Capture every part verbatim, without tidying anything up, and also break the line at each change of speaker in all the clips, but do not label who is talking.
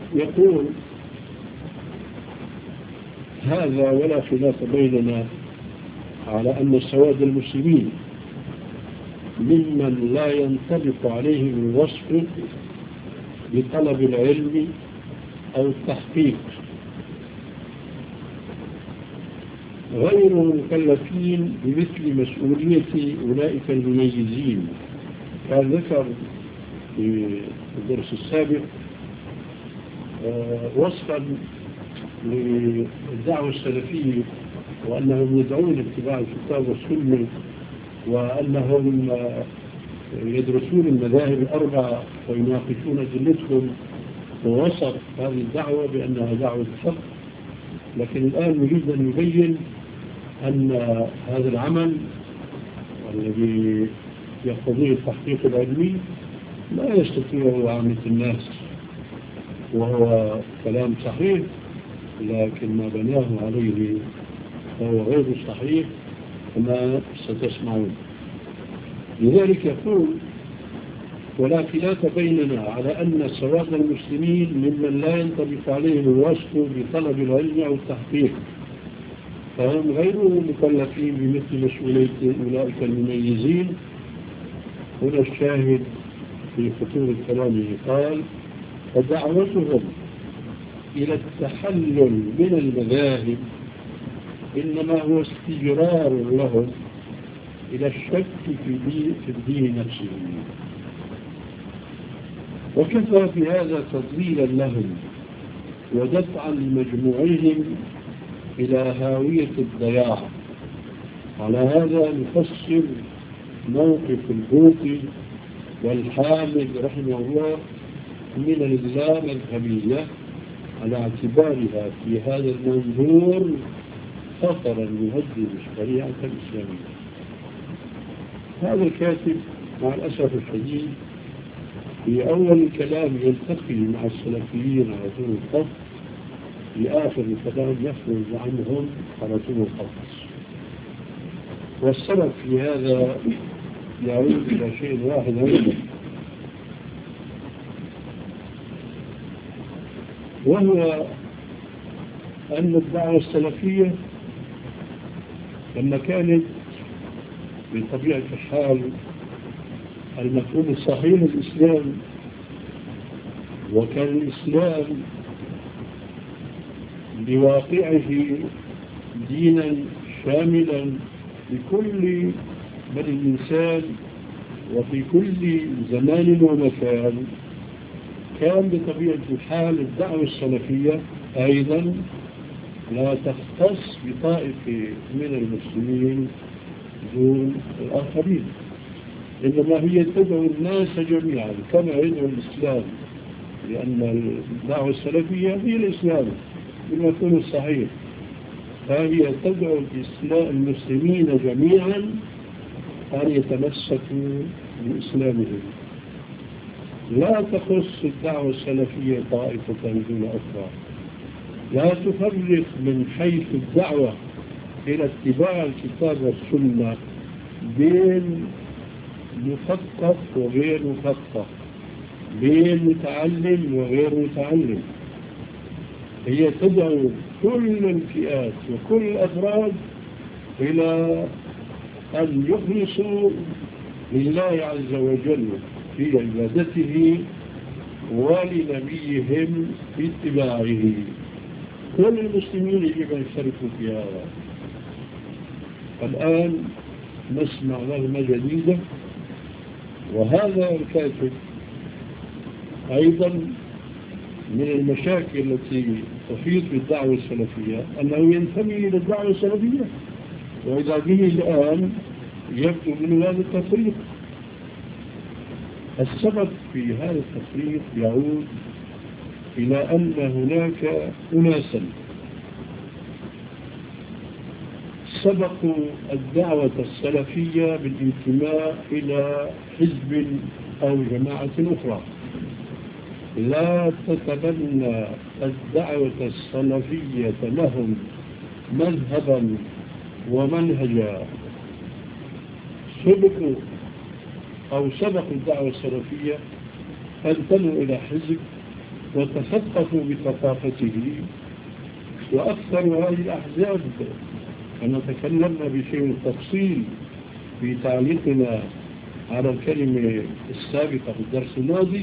يقول هذا ولا خلاف بيننا على أن سواد المسلمين ممن لا ينطبق عليهم الوصف بطلب العلم أو التحقيق، غير مكلفين بمثل مسؤولية أولئك المميزين. كان ذكر في الدرس السابق وصفا للدعوة السلفية وأنهم يدعون لاتباع الكتاب والسنة وأنهم يدرسون المذاهب الأربعة ويناقشون أدلتهم، ووصف هذه الدعوة بأنها دعوة حق. لكن الآن نريد أن نبين أن هذا العمل الذي يقتضيه التحقيق العلمي لا يستطيعه عامة الناس، وهو كلام صحيح لكن ما بناه عليه فهو غير صحيح كما ستسمعون. لذلك يقول ولا خلاف بيننا على أن سواد المسلمين ممن لا ينطبق عليهم الوصف بطلب العلم أو التحقيق، فهم غير مكلفين بمثل مسؤولية أولئك المميزين. هنا الشاهد في خطور كلامه قال فدعوتهم إلى التحلل من المذاهب إنما هو استجرار لهم إلى الشك في الدين نفسه، وكفى في هذا تضليلا لهم ودفعا لمجموعهم إلى هاوية الضياع. على هذا نفسر موقف البوطي والحامد رحمه الله من اللامذهبية على اعتبارها في هذا المنظور خطرا يهدد الشريعة الإسلامية. هذا الكاتب مع الأسف الشديد في أول الكلام يلتقي مع السلفيين على طول الخط، في آخر الكلام يخرج عنهم على طول الخط. والسبب في هذا يعود إلى شيء واحد أيضا، وهو أن الدعوة السلفية لما كانت بطبيعة الحال المفهوم الصحيح الإسلام، وكان الإسلام بواقعه دينا شاملا لكل بني الإنسان وفي كل زمان ومكان، كان بطبيعة الحال الدعوة السلفية أيضا لا تختص بطائفة من المسلمين دون الآخرين، إنما هي تدعو الناس جميعا كما يدعو الإسلام، لأن الدعوة السلفية هي الإسلام بالمفهوم الصحيح، فهي تدعو المسلمين جميعا أن يتمسكوا بإسلامهم. لا تخص الدعوة السلفية طائفة دون أخرى، لا تفرق من حيث الدعوة إلى اتباع الكتاب والسنة بين مثقف وغير مثقف، بين متعلم وغير متعلم. هي تدعو كل الفئات وكل الأفراد إلى أن يخلصوا لله عز وجل في عبادته ولنبيهم في اتباعه. كل المسلمين يجب أن يشاركوا في هذا. الآن نسمع نغمة جديدة، وهذا الكاتب أيضا من المشاكل التي تحيط بالدعوة السلفية أنه ينتمي إلى الدعوة السلفية، وإذا به الآن يبدو من هذا التفريق. السبب في هذا التفريق يعود إلى أن هناك أناسا سبقوا الدعوة السلفية بالانتماء إلى حزب أو جماعة أخرى، لا تتبنى الدعوة السلفية لهم مذهبا ومنهجا. سبقوا أو سبقوا الدعوة السلفية، انتموا إلى حزب وتثقفوا بثقافته. وأكثر هذه الأحزاب، أنا تكلمنا بشيء من التفصيل في تعليقنا على الكلمة السابقة في الدرس الماضي،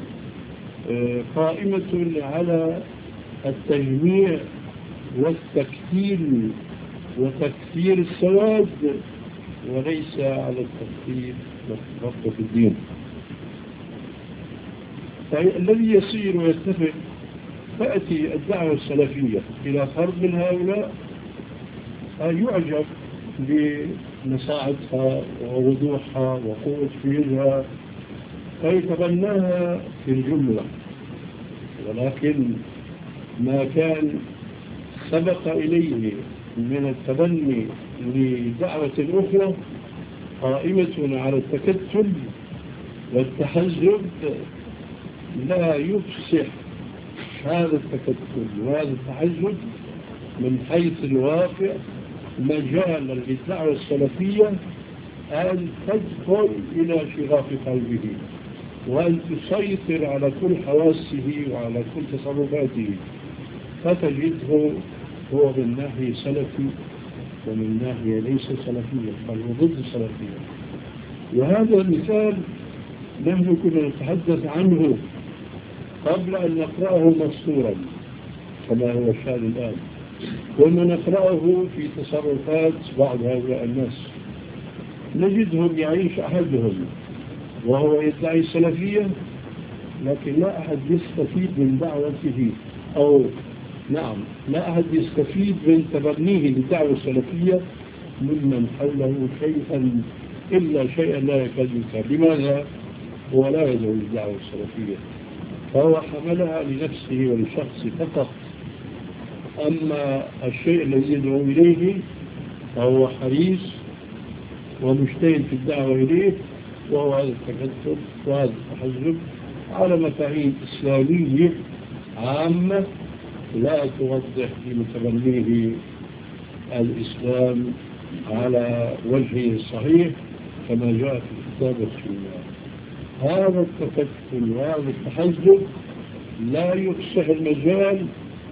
قائمة على التجميع والتكتيل وتكثير السواد، وليس على التكثير والتفقه في الدين. الذي يصير ويتفق، تأتي الدعوة السلفية إلى فرد من هؤلاء يعجب بمساعدها ووضوحها وقوة فيها فيتبناها في الجملة، ولكن ما كان سبق إليه من التبني لدعوة أخرى قائمة على التكتل والتحزب لا يفسح هذا التكتل وهذا التحزب من حيث الواقع مجالا للدعوة السلفية أن تدخل إلى شغاف قلبه وأن تسيطر على كل حواسه وعلى كل تصرفاته، فتجده هو من ناحية سلفي ومن ناحية ليس سلفيا بل هو ضد السلفية. وهذا المثال نحن كنا نتحدث عنه قبل أن نقرأه مسطورا كما هو الشأن الآن، كنا نقرأه في تصرفات بعض هؤلاء الناس، نجدهم يعيش أحدهم وهو يدعي السلفية لكن لا أحد يستفيد من دعوته، أو نعم لا أحد يستفيد من تبنيه للدعوة السلفية ممن حوله شيئا إلا شيئا لا يكاد ينكر. لماذا؟ هو لا يدعو للدعوة السلفية، فهو حملها لنفسه ولشخصه فقط، أما الشيء الذي يدعو إليه فهو حريص ومجتهد في الدعوة إليه، وهو هذا التكتل وهذا التحزب على مفاهيم إسلامية عامة لا توضح لمتبنيه الإسلام على وجهه الصحيح كما جاء في الكتاب والسنة. هذا التكتل وهذا التحزب لا يفسح المجال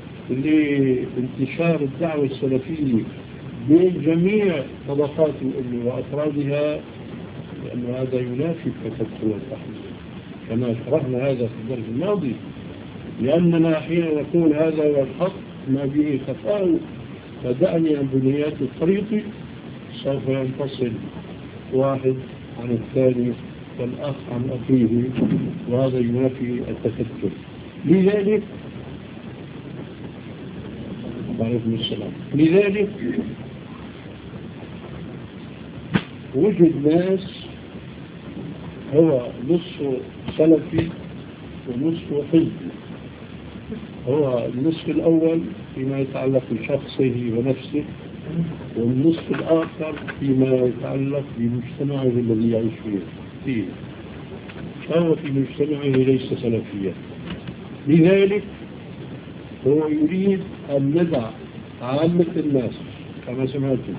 لانتشار الدعوة السلفية بين جميع طبقات الأمة وأفرادها، لأن هذا ينافي التكتل والتحزب كما شرحنا هذا في الدرس الماضي، لأننا حين نقول هذا هو الحق ما به خفاء فدعني عن بنيات الطريق سوف ينفصل واحد عن الثاني والأخ عن أخيه، وهذا ينافي التكتل. لذلك عليكم السلام لذلك وجد ناس هو نصف سلفي ونصف حزبي، هو النصف الأول فيما يتعلق بشخصه ونفسه، والنصف الآخر فيما يتعلق بمجتمعه الذي يعيش فيه، فهو في مجتمعه ليس سلفيا. لذلك هو يريد أن ندع عامة الناس كما سمعتم،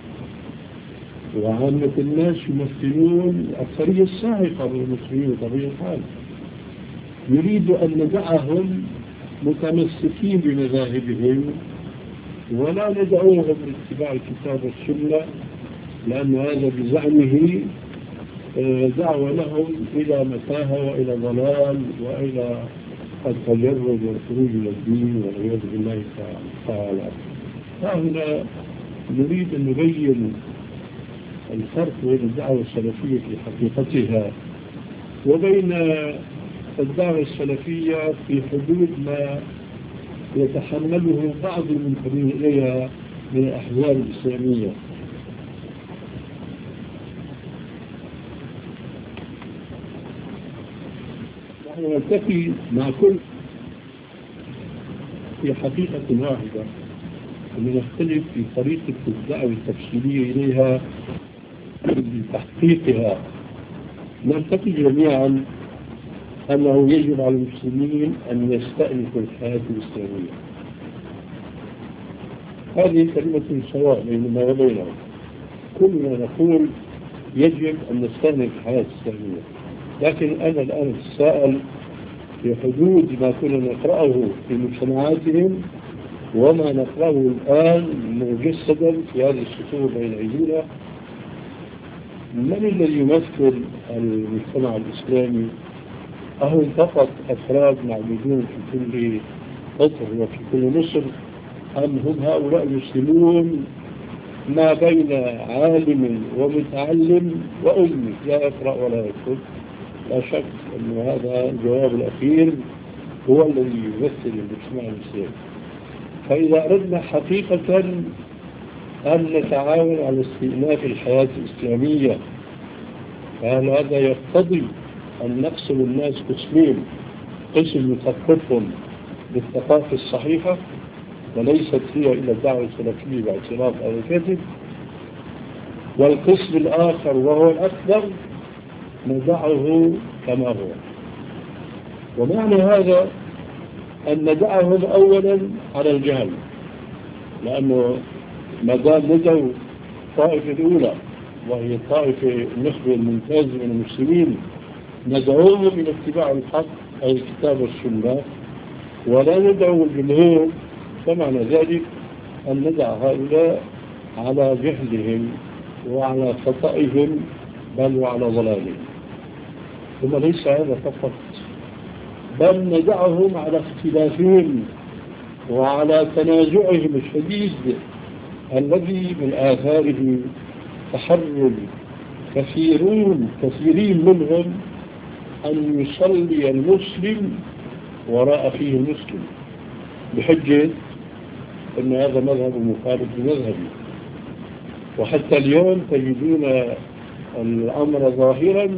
وعامة الناس يمثلون الأكثرية الساحقة من المسلمين بطبيعة الحال، يريد أن ندعهم متمسكين بمذاهبهم ولا ندعوهم لاتباع الكتاب والسنة، لأن هذا بزعمه دعوة لهم إلى متاهة وإلى ضلال وإلى التجرد والخروج من الدين والعياذ بالله تعالى. فهنا نريد أن نبين الفرق بين الدعوة السلفية في حقيقتها وبين الدعوة السلفية في حدود ما يتحمله بعض المنتمين إليها من الأحزاب الإسلامية. نحن نلتقي مع كل في حقيقة واحدة، ونختلف في طريقة الدعوة التفصيلية إليها لتحقيقها. نلتقي جميعا أنه يجب على المسلمين أن يستأنفوا الحياة الإسلامية. هذه كلمة سواء بيننا وبينهم، كلنا نقول يجب أن نستأنف الحياة الإسلامية، لكن أنا الآن أتساءل في حدود ما كنا نقرأه في مجتمعاتهم وما نقرأه الآن مجسدا في هذه السطور بين أيدينا. من الذي يمثل المجتمع الإسلامي؟ أهم فقط أفراد معدودون في كل قطر وفي كل مصر، أم هم هؤلاء المسلمون ما بين عالم ومتعلم وأمي لا يقرأ ولا يكتب؟ لا شك أن هذا الجواب الأخير هو الذي يمثل المجتمع الإسلامي. فإذا أردنا حقيقة أن نتعاون على استئناف الحياة الإسلامية، فهل هذا يقتضي أن نقسم الناس قسمين: قسم يثقفهم بالثقافة الصحيحة وليست هي إلى الدعوة السلفية باعتراف أو كذب، والقسم الآخر وهو الأكبر ندعه كما هو؟ ومعنى هذا أن ندعهم أولا على الجهل، لأنه ما دام ندعو الطائفة الأولى وهي الطائفة النخبة الممتازة من المسلمين ندعوهم إلى اتباع الحق أي الكتاب والسنة ولا ندعو الجمهور، فمعنى ذلك أن ندع هؤلاء على جهلهم وعلى خطئهم بل وعلى ضلالهم. ثم ليس هذا فقط، بل ندعهم على اختلافهم وعلى تنازعهم الشديد الذي من آثاره تحرر كثيرون كثيرين منهم أن يصلي المسلم وراء أخيه المسلم بحجة أن هذا مذهب مخالف لمذهبه. وحتى اليوم تجدون الأمر ظاهرا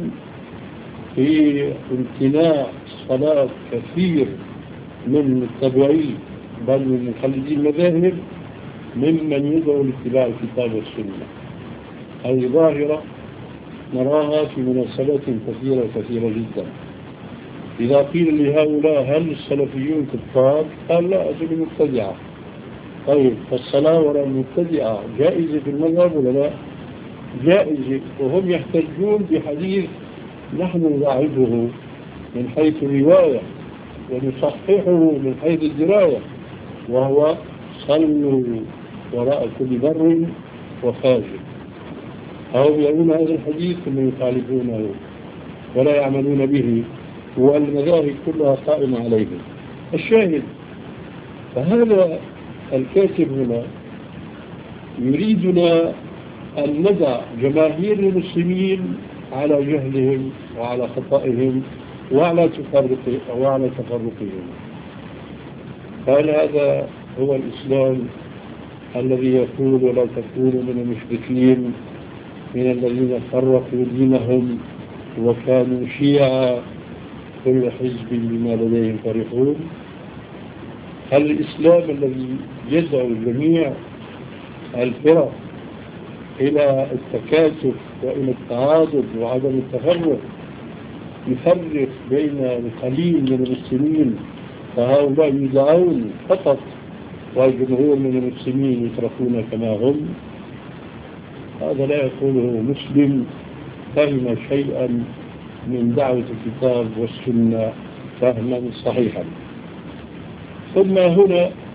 في امتناع صلاة كثير من التبعين بل من مخلدي المذاهب ممن يدعو لاتباع الكتاب والسنة. هذه ظاهرة نراها في مناسبات كثيرة كثيرة جدا. إذا قيل لهؤلاء هل السلفيون كفار؟ قال لا، أجل مبتدعة. طيب فالصلاة وراء المبتدعة جائزة في المذهب ولا لا؟ جائزة، وهم يحتجون بحديث نحن نضعفه من حيث الرواية ونصححه من حيث الدراية، وهو صلوا وراء كل بر وفاجر. أو يرون هذا الحديث ثم يخالفونه ولا يعملون به، والمذاهب كلها قائمة عليه. الشاهد، فهذا الكاتب هنا يريدنا أن ندع جماهير المسلمين على جهلهم وعلى خطئهم وعلى تفرقهم وعلى تفرقهم. قال هذا هو الإسلام الذي يقول ولا تكونوا من المشركين من الذين فرقوا دينهم وكانوا شيعا كل حزب بما لديهم فرحون. هل الإسلام الذي يدعو جميع الفرق إلى التكاتف وإلى التعاضد وعدم التفرق يفرق بين القليل من المسلمين فهؤلاء يدعون فقط والجمهور من المسلمين يتركون كما هم؟ هذا لا يقوله مسلم فهم شيئا من دعوة الكتاب والسنة فهما صحيحا. ثم هنا